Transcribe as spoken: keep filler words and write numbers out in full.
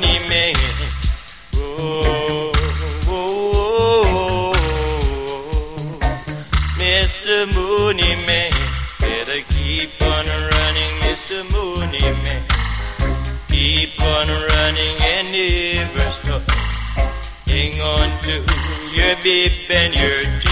Mooney Man. Oh, oh, oh, oh. Mister Mooney Man, better keep on running, Mister Mooney Man. Keep on running and never stop. Hang on to your bib and your